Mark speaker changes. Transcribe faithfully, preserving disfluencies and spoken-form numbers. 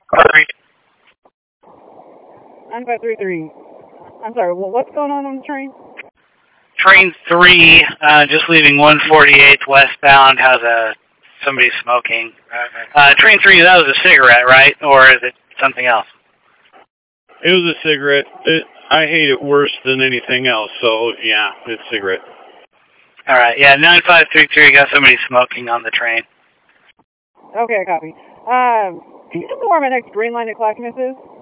Speaker 1: nine five three three. I'm sorry, well, what's going on on the train?
Speaker 2: Train three, uh, just leaving one forty-eighth westbound, has a somebody smoking. Uh, train three, that was a cigarette, right? Or is it something else?
Speaker 3: It was a cigarette. It, I hate it worse than anything else, so yeah, it's a cigarette.
Speaker 2: All right, yeah, nine five three three, got somebody smoking on the train.
Speaker 1: Okay, copy. Um, can you tell me where my next green line at Clackamas is?